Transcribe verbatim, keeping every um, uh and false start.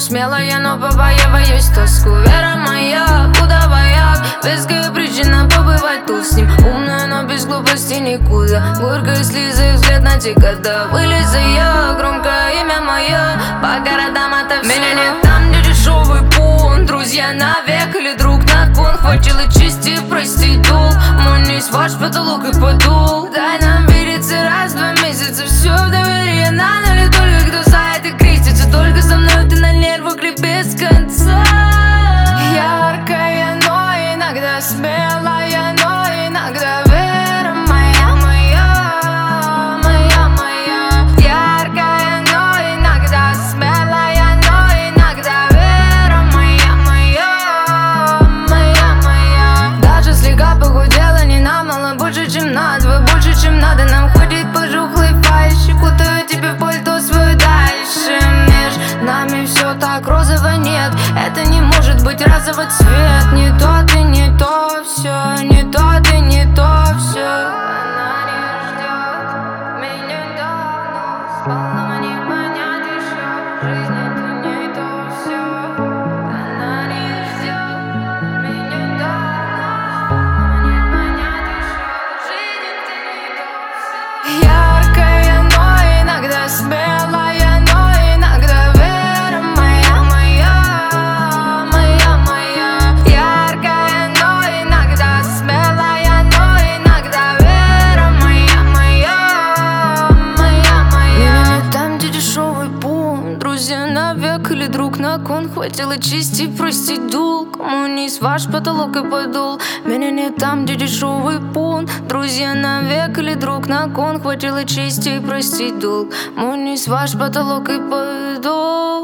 смелая, но побаиваюсь тоску. Вера моя, удовая, веская причина побывать тут с ним. Умная, но без глупости никуда. Горькой слезы, взгляд на те года. Вылезу я, громкое имя мое по городам это все. Меня нет там, где дешевый пун. Друзья навек или друг на кон. Хватило чести, прости долг. Мой низ, ваш потолок и подул. Дай нам видеться раз в два месяца. Все в доверие на ноль. Только кто за это крестится. Только со мной ты на нервах или без конца. Яркая, но иногда смелая, но иногда вера моя, моя, моя, моя. Яркая, но иногда смелая, но иногда вера моя, моя, моя, моя. Даже слегка похудела, не намало, больше, чем надо, больше, чем надо. Нам ходит пожухлый фальши, кутаю тебе в пальто свою дальше. Меж нами все так розово, нет, это не может быть разовый цвет. Не то ты, не то все, не то ты, не то все. Она не ждет меня давно, спала не понять еще. Жизнь это не то все. Она не ждет меня давно, спала не понять еще. Жизнь это не то все. Яркая, но иногда смелая, но иногда вера моя, моя, моя, моя. Яркая, но иногда смелая, но иногда вера моя, моя, моя, моя. Меня нет там, где дешевый бум. Друзья навек или друг на кон. Хватило чести, простить долг. Мой низ, ваш потолок и подул. Меня нет там, где дешевый пун. Друзья навек или друг на кон. Хватило чести, простить долг. Мой низ, ваш потолок и подул.